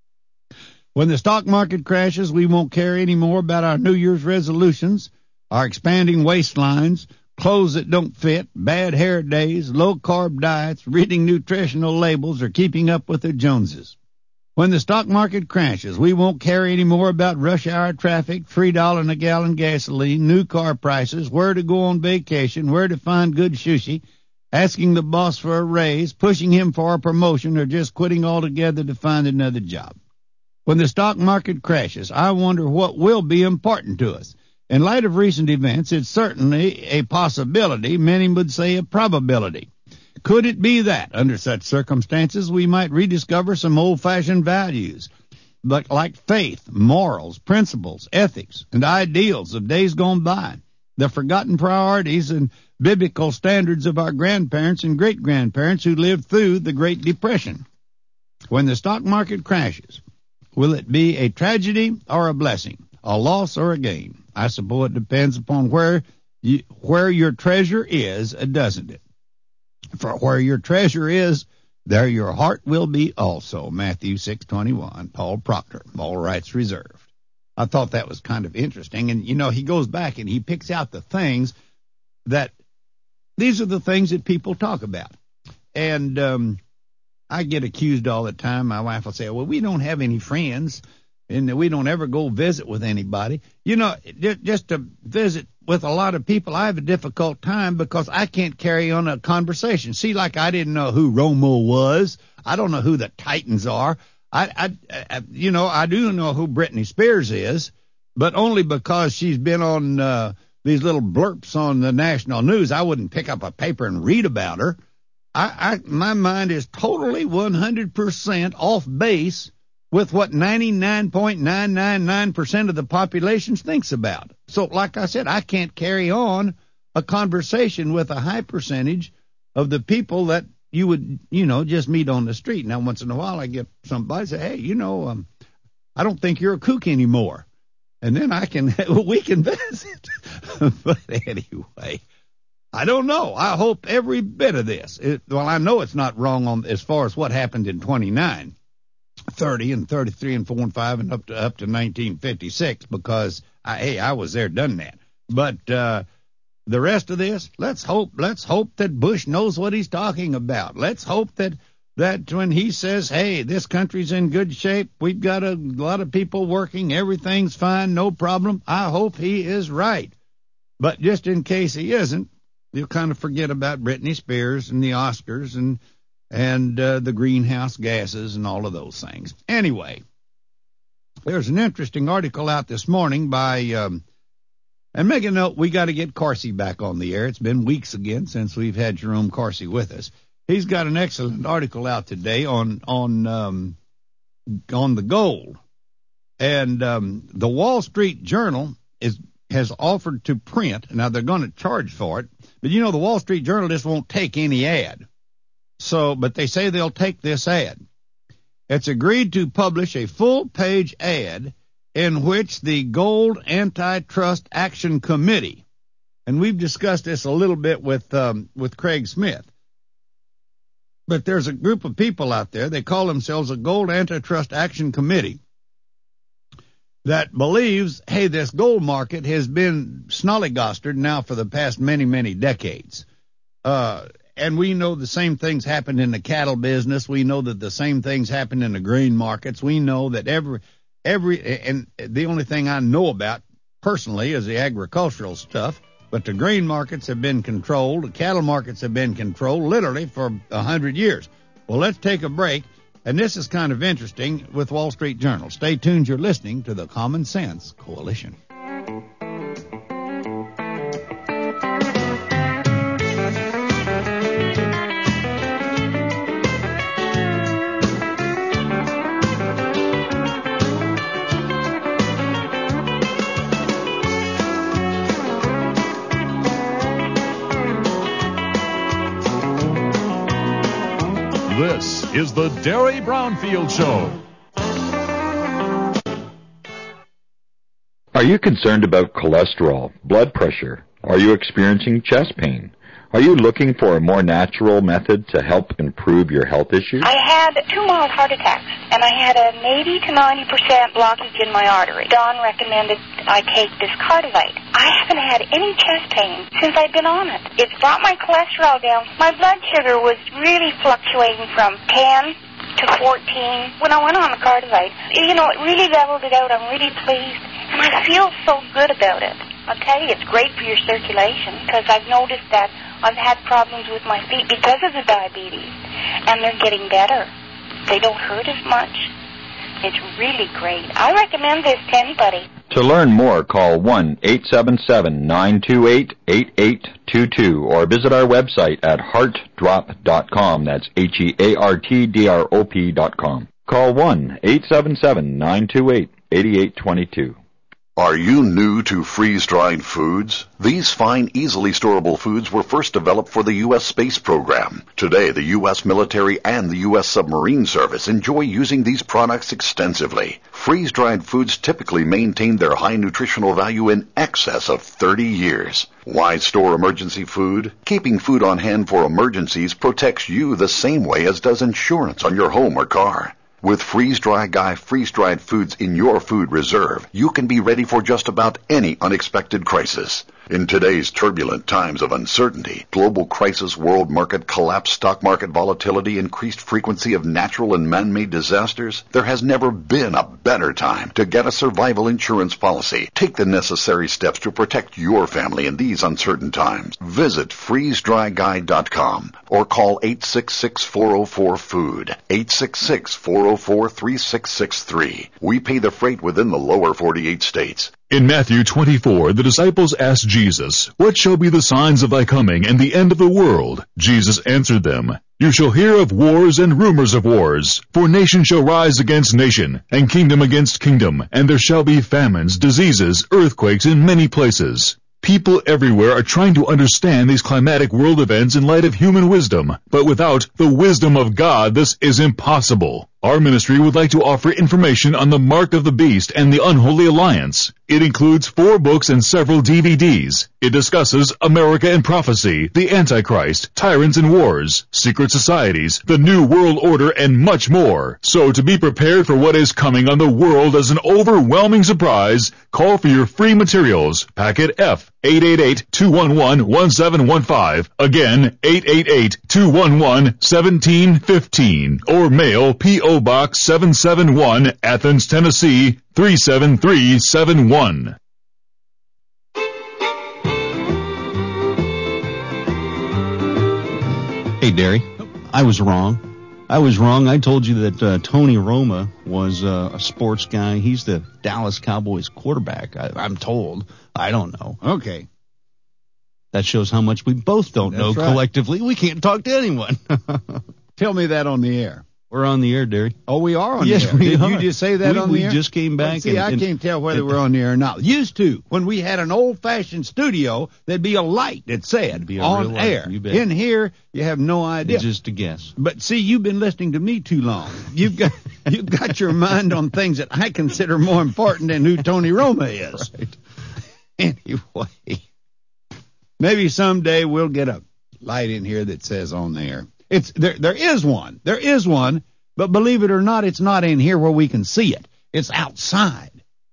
When the stock market crashes, we won't care anymore about our New Year's resolutions, our expanding waistlines, clothes that don't fit, bad hair days, low-carb diets, reading nutritional labels, or keeping up with the Joneses. When the stock market crashes, we won't care anymore about rush hour traffic, three dollars a gallon gasoline, new car prices, where to go on vacation, where to find good sushi, asking the boss for a raise, pushing him for a promotion, or just quitting altogether to find another job. When the stock market crashes, I wonder what will be important to us. In light of recent events, it's certainly a possibility, many would say a probability. Could it be that, under such circumstances, we might rediscover some old-fashioned values, but like faith, morals, principles, ethics, and ideals of days gone by, the forgotten priorities and biblical standards of our grandparents and great-grandparents who lived through the Great Depression? When the stock market crashes, will it be a tragedy or a blessing, a loss or a gain? I suppose it depends upon where you, where your treasure is, doesn't it? For where your treasure is, there your heart will be also. Matthew six twenty-one, Paul Proctor, all rights reserved. I thought that was kind of interesting. And, you know, he goes back and he picks out the things that, these are the things that people talk about. And um, I get accused all the time. My wife will say, well, we don't have any friends, and we don't ever go visit with anybody. You know, just to visit with a lot of people, I have a difficult time because I can't carry on a conversation. See, like I didn't know who Romo was. I don't know who the Titans are. I, I, I you know, I do know who Britney Spears is, but only because she's been on uh, these little blurps on the national news. I wouldn't pick up a paper and read about her. I, I my mind is totally one hundred percent off base with what ninety-nine point nine nine nine percent of the population thinks about. So, like I said, I can't carry on a conversation with a high percentage of the people that you would, you know, just meet on the street. Now, once in a while, I get somebody say, hey, you know, um, I don't think you're a kook anymore. And then I can, we can visit. But anyway, I don't know. I hope every bit of this. It, well, I know it's not wrong on as far as what happened in twenty-nine. thirty and thirty-three and four and five and up to up to nineteen fifty-six because I, hey, I was there, done that. But uh, the rest of this, let's hope let's hope that Bush knows what he's talking about. Let's hope that that when he says, hey, this country's in good shape, we've got a lot of people working, everything's fine, no problem. I hope he is right. But just in case he isn't, you'll kind of forget about Britney Spears and the Oscars and and uh, the greenhouse gases and all of those things. Anyway, there's an interesting article out this morning by, um, and make a note, we got to get Carsey back on the air. It's been weeks again since we've had Jerome Carsey with us. He's got an excellent article out today on on um, on the gold. And um, the Wall Street Journal is has offered to print. Now, they're going to charge for it. But, you know, the Wall Street Journal just won't take any ad. So, but they say they'll take this ad. It's agreed to publish a full-page ad in which the Gold Antitrust Action Committee, and we've discussed this a little bit with um, with Craig Smith, but there's a group of people out there, they call themselves a Gold Antitrust Action Committee, that believes, hey, this gold market has been snollygostered now for the past many, many decades. Uh And we know the same things happened in the cattle business. We know that the same things happened in the grain markets. We know that every, every, and the only thing I know about personally is the agricultural stuff, but the grain markets have been controlled. The cattle markets have been controlled literally for a hundred years. Well, let's take a break. And this is kind of interesting with Wall Street Journal. Stay tuned. You're listening to the Common Sense Coalition.
This is the Derry Brownfield Show.
Are you concerned about cholesterol, blood pressure? Are you experiencing chest pain? Are you looking for a more natural method to help improve your health issues?
I had two mild heart attacks, and I had an eighty to ninety percent blockage in my artery. Don recommended I take this Cardivite. I haven't had any chest pain since I've been on it. It's brought my cholesterol down. My blood sugar was really fluctuating from ten to fourteen when I went on the Cardivite. You know, it really leveled it out. I'm really pleased, and I feel so good about it. I'll tell you, it's great for your circulation, because I've noticed that I've had problems with my feet because of the diabetes, and they're getting better. They don't hurt as much. It's really great. I recommend this to anybody.
To learn more, call one eight seven seven, nine two eight, eight eight two two or visit our website at heart drop dot com. That's H E A R T D R O P dot com. Call one eight seven seven, nine two eight, eight eight two two.
Are you new to freeze-dried foods? These fine, easily storable foods were first developed for the U S space program. Today, the U S military and the U S submarine service enjoy using these products extensively. Freeze-dried foods typically maintain their high nutritional value in excess of thirty years. Why store emergency food? Keeping food on hand for emergencies protects you the same way as does insurance on your home or car. With Freeze-Dry Guy freeze-dried foods in your food reserve, you can be ready for just about any unexpected crisis. In today's turbulent times of uncertainty, global crisis, world market collapse, stock market volatility, increased frequency of natural and man-made disasters, there has never been a better time to get a survival insurance policy. Take the necessary steps to protect your family in these uncertain times. Visit freeze dry guy dot com or call eight six six, four oh four, food, eight six six, four oh four, three six six three. We pay the freight within the lower forty-eight states.
In Matthew twenty-four, the disciples asked Jesus, "What shall be the signs of thy coming and the end of the world?" Jesus answered them, "You shall hear of wars and rumors of wars. For nation shall rise against nation, and kingdom against kingdom, and there shall be famines, diseases, earthquakes in many places." People everywhere are trying to understand these climatic world events in light of human wisdom, but without the wisdom of God, this is impossible. Our ministry would like to offer information on the Mark of the Beast and the Unholy Alliance. It includes four books and several D V Ds. It discusses America and Prophecy, the Antichrist, Tyrants and Wars, Secret Societies, the New World Order, and much more. So to be prepared for what is coming on the world as an overwhelming surprise, call for your free materials. Packet F, eight eight eight, two one one, one seven one five. Again, eight eight eight, two one one, one seven one five. Or mail P O Box seven seven one, Athens, Tennessee, three seven three seven one.
Hey, Derry, I was wrong. I was wrong. I told you that uh, Tony Roma was uh, a sports guy. He's the Dallas Cowboys quarterback, I, I'm told. I don't know.
Okay.
That shows how much we both don't
That's
know
right.
collectively. We can't talk to anyone.
Tell me that on the air.
We're on the air, Derry.
Oh, we are on
yes,
the air.
we
Did
are.
you just say that
we,
on
we
the air?
We just came back.
Well, see,
and,
I
and,
can't tell whether
and,
we're on the air or not. Used to, when we had an old-fashioned studio, there'd be a light that said
be a
on
real light,
air.
you bet.
In here, you have no idea.
It's just a guess.
But see, you've been listening to me too long. You've got you've got your mind on things that I consider more important than who Tony Roma is.
Right.
Anyway, maybe someday we'll get a light in here that says on the air. It's there. There is one. There is one. But believe it or not, it's not in here where we can see it. It's outside.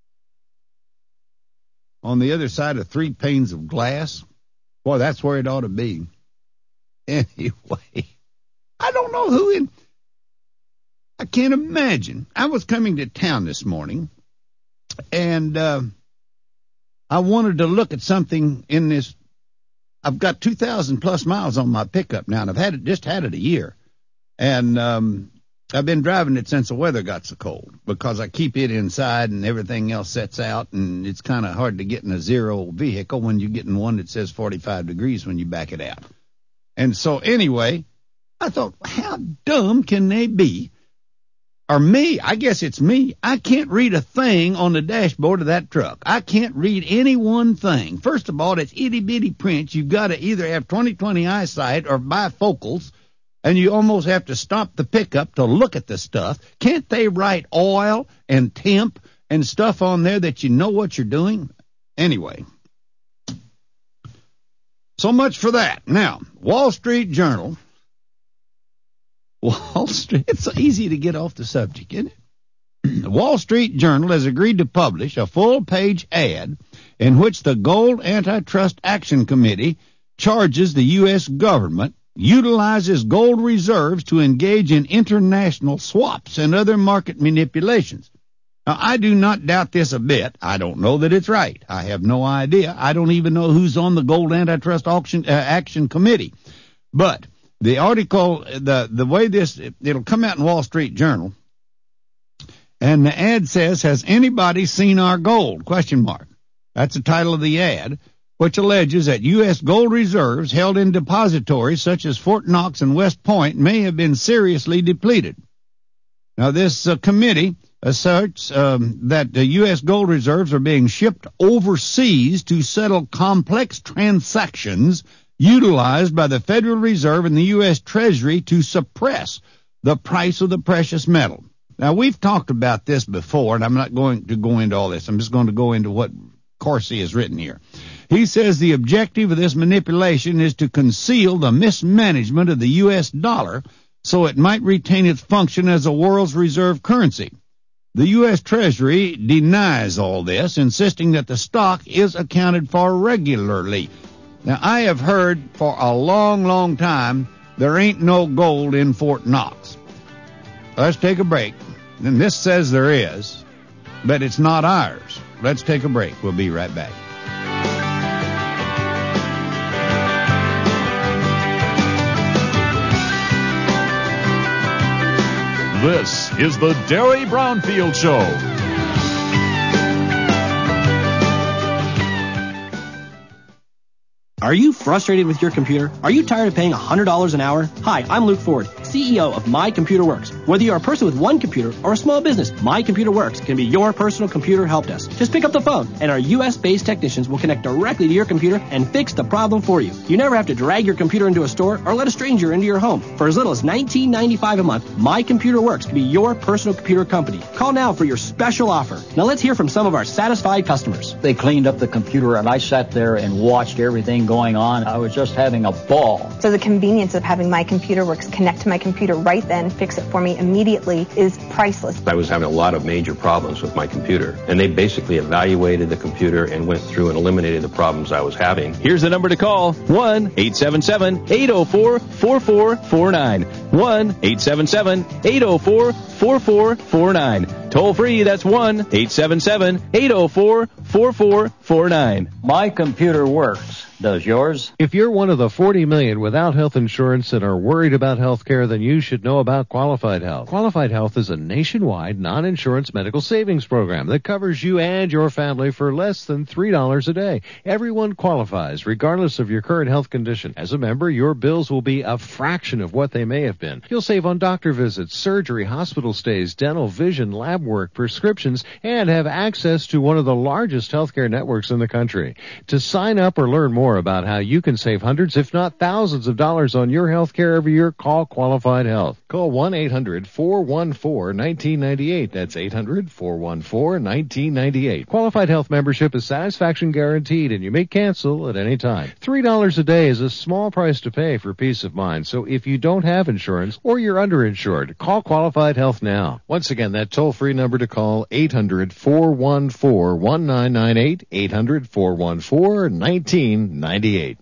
On the other side of three panes of glass. Boy, that's where it ought to be. Anyway, I don't know who in... I can't imagine. I was coming to town this morning, and uh, I wanted to look at something in this. I've got two thousand plus miles on my pickup now, and I've had it just had it a year. And... um I've been driving it since the weather got so cold because I keep it inside and everything else sets out, and it's kind of hard to get in a zero vehicle when you get in one that says forty-five degrees when you back it out. And so anyway, I thought, how dumb can they be? Or me, I guess it's me. I can't read a thing on the dashboard of that truck. I can't read any one thing. First of all, it's itty-bitty print. You've got to either have twenty twenty eyesight or bifocals. And you almost have to stop the pickup to look at the stuff. Can't they write oil and temp and stuff on there that you know what you're doing. Anyway, so much for that. Now, Wall Street Journal. Wall Street, it's so easy to get off the subject, isn't it? The Wall Street Journal has agreed to publish a full-page ad in which the Gold Antitrust Action Committee charges the U S government utilizes gold reserves to engage in international swaps and other market manipulations. Now, I do not doubt this a bit. I don't know that it's right. I have no idea. I don't even know who's on the Gold Antitrust Auction, uh, Action Committee. But the article, the, the way this, it'll come out in Wall Street Journal, and the ad says, has anybody seen our gold? Question mark. That's the title of the ad, which alleges that U S gold reserves held in depositories such as Fort Knox and West Point may have been seriously depleted. Now, this uh, committee asserts um, that the U S gold reserves are being shipped overseas to settle complex transactions utilized by the Federal Reserve and the U S Treasury to suppress the price of the precious metal. Now, we've talked about this before, and I'm not going to go into all this. I'm just going to go into what Corsi has written here. He says the objective of this manipulation is to conceal the mismanagement of the U S dollar so it might retain its function as a world's reserve currency. The U S Treasury denies all this, insisting that the stock is accounted for regularly. Now, I have heard for a long, long time there ain't no gold in Fort Knox. Let's take a break. And this says there is, but it's not ours. Let's take a break. We'll be right back.
This is the Derry Brownfield Show.
Are you frustrated with your computer? Are you tired of paying one hundred dollars an hour? Hi, I'm Luke Ford, C E O of My Computer Works. Whether you're a person with one computer or a small business, My Computer Works can be your personal computer help desk. Just pick up the phone, and our U S-based technicians will connect directly to your computer and fix the problem for you. You never have to drag your computer into a store or let a stranger into your home. For as little as nineteen ninety-five dollars a month, My Computer Works can be your personal computer company. Call now for your special offer. Now let's hear from some of our satisfied customers.
They cleaned up the computer, and I sat there and watched everything going on. I was just having a ball.
So the convenience of having My Computer Works connect to my computer right then, fix it for me immediately, is priceless.
I was having a lot of major problems with my computer, and they basically evaluated the computer and went through and eliminated the problems I was having.
Here's the number to call, one eight seven seven, eight oh four, four four four nine. one eight seven seven, eight oh four, four four four nine. Toll free, that's one eight seven seven, eight oh four, four four four nine.
My Computer Works. Does yours?
If you're one of the forty million without health insurance and are worried about health care, then you should know about Qualified Health. Qualified Health is a nationwide non-insurance medical savings program that covers you and your family for less than three dollars a day. Everyone qualifies, regardless of your current health condition. As a member, your bills will be a fraction of what they may have been. You'll save on doctor visits, surgery, hospital stays, dental, vision, lab work, prescriptions, and have access to one of the largest healthcare networks in the country. To sign up or learn more about how you can save hundreds, if not thousands of dollars on your health care every year, call Qualified Health. Call one eight hundred, four one four, one nine nine eight. That's eight hundred, four one four, one nine nine eight. Qualified Health membership is satisfaction guaranteed, and you may cancel at any time. three dollars a day is a small price to pay for peace of mind, so if you don't have insurance or you're underinsured, call Qualified Health now. Once again, that toll-free number to call, eight hundred, four one four, one nine nine eight, eight hundred, four one four, one nine nine eight.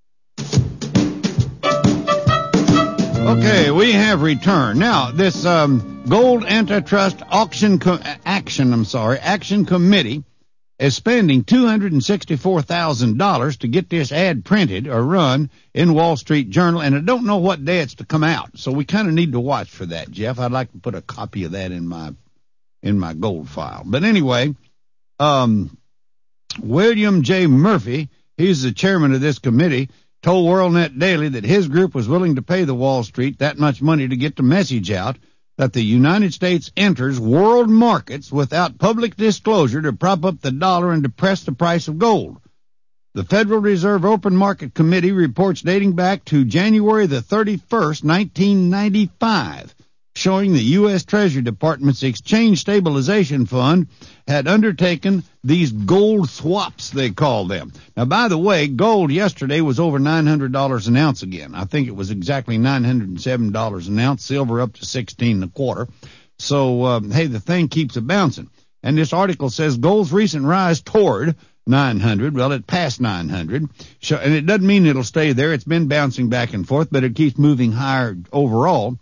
Okay, we have returned. Now, this um, Gold Antitrust Auction Co- Action, I'm sorry, Action Committee is spending two hundred sixty-four thousand dollars to get this ad printed or run in Wall Street Journal, and I don't know what day it's to come out, so we kind of need to watch for that, Jeff. I'd like to put a copy of that in my in my gold file. But anyway, um, William J. Murphy, he's the chairman of this committee, told WorldNet Daily that his group was willing to pay the Wall Street that much money to get the message out that the United States enters world markets without public disclosure to prop up the dollar and depress the price of gold. The Federal Reserve Open Market Committee reports dating back to January the thirty-first, nineteen ninety-five, showing the U S. Treasury Department's Exchange Stabilization Fund had undertaken these gold swaps, they call them. Now, by the way, gold yesterday was over nine hundred dollars an ounce again. I think it was exactly nine hundred seven dollars an ounce, silver up to sixteen and a quarter. So, um, hey, the thing keeps a bouncing. And this article says gold's recent rise toward nine hundred, well, it passed nine hundred, and it doesn't mean it'll stay there. It's been bouncing back and forth, but it keeps moving higher overall.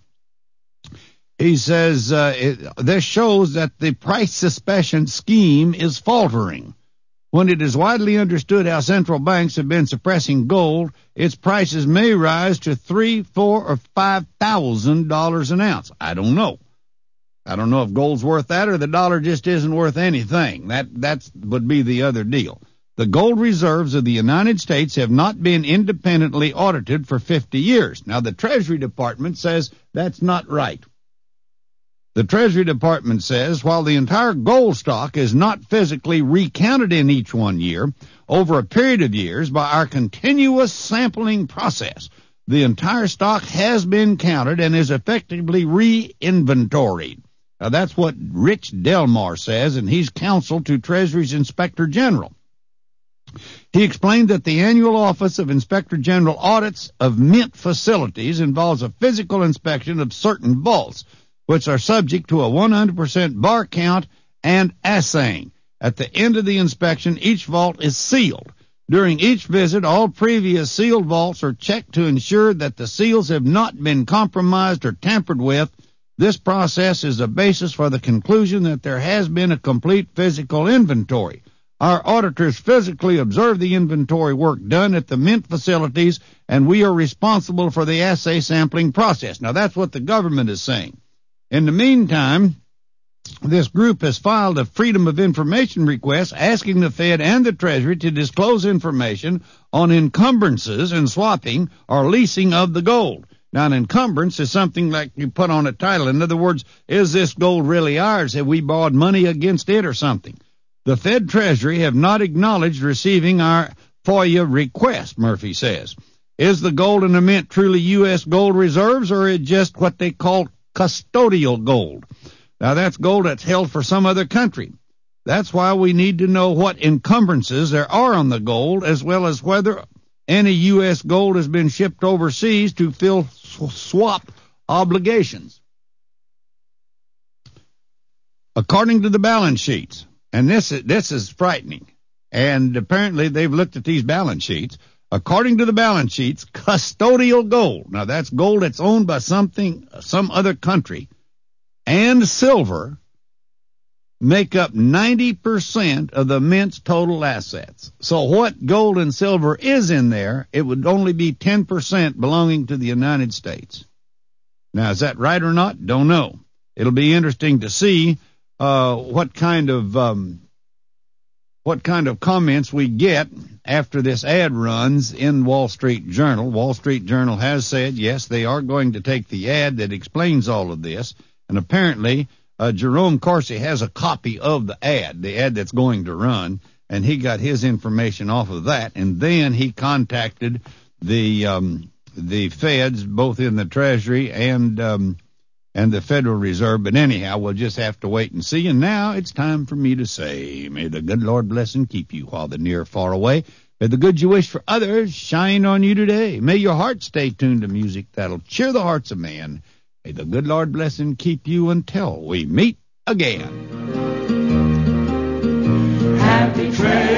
He says uh, it, this shows that the price suspension scheme is faltering. When it is widely understood how central banks have been suppressing gold, its prices may rise to three, four, or five thousand dollars an ounce. I don't know. I don't know if gold's worth that or the dollar just isn't worth anything. That that's would be the other deal. The gold reserves of the United States have not been independently audited for fifty years. Now, the Treasury Department says that's not right. The Treasury Department says while the entire gold stock is not physically recounted in each one year, over a period of years by our continuous sampling process, the entire stock has been counted and is effectively re-inventoried. Now, that's what Rich Delmar says, and he's counsel to Treasury's Inspector General. He explained that the annual Office of Inspector General audits of mint facilities involves a physical inspection of certain vaults, which are subject to a one hundred percent bar count and assaying. At the end of the inspection, each vault is sealed. During each visit, all previous sealed vaults are checked to ensure that the seals have not been compromised or tampered with. This process is a basis for the conclusion that there has been a complete physical inventory. Our auditors physically observe the inventory work done at the mint facilities, and we are responsible for the assay sampling process. Now, that's what the government is saying. In the meantime, this group has filed a Freedom of Information request asking the Fed and the Treasury to disclose information on encumbrances and swapping or leasing of the gold. Now, an encumbrance is something like you put on a title. In other words, is this gold really ours? Have we borrowed money against it or something? The Fed Treasury have not acknowledged receiving our FOIA request, Murphy says. Is the gold in the mint truly U S gold reserves, or is it just what they call custodial gold? Now, that's gold that's held for some other country. That's why we need to know what encumbrances there are on the gold, as well as whether any U S gold has been shipped overseas to fill swap obligations. According to the balance sheets, and this is, this is frightening, and apparently they've looked at these balance sheets. According to the balance sheets, custodial gold, now that's gold that's owned by something, some other country, and silver make up ninety percent of the mint's total assets. So what gold and silver is in there, it would only be ten percent belonging to the United States. Now, is that right or not? Don't know. It'll be interesting to see uh, what kind of um, what kind of comments we get after this ad runs in Wall Street Journal. Wall Street Journal has said, yes, they are going to take the ad that explains all of this, and apparently Uh, Jerome Corsi has a copy of the ad, the ad that's going to run, and he got his information off of that, and then he contacted the um, the feds, both in the Treasury and um, and the Federal Reserve. But anyhow, we'll just have to wait and see. And now it's time for me to say, may the good Lord bless and keep you while the near far away. May the good you wish for others shine on you today. May your heart stay tuned to music that'll cheer the hearts of man. May the good Lord bless and keep you until we meet again.
Happy Trail.